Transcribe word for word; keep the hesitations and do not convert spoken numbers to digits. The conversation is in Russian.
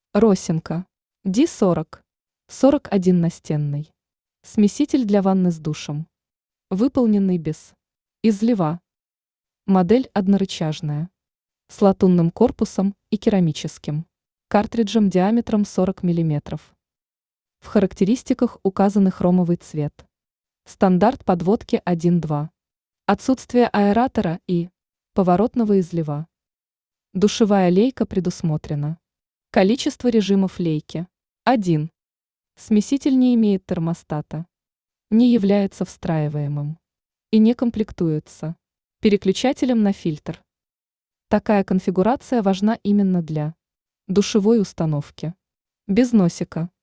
Росинка. ди сорок. сорок один настенный. Смеситель для ванны с душем. Выполненный без излива. Модель однорычажная. С латунным корпусом и керамическим. Картриджем диаметром сорок миллиметров. В характеристиках указаны хромовый цвет. Стандарт подводки один-два. Отсутствие аэратора и поворотного излива. Душевая лейка предусмотрена. Количество режимов лейки – один. Смеситель не имеет термостата. Не является встраиваемым. И не комплектуется переключателем на фильтр. Такая конфигурация важна именно для душевой установки. Без носика.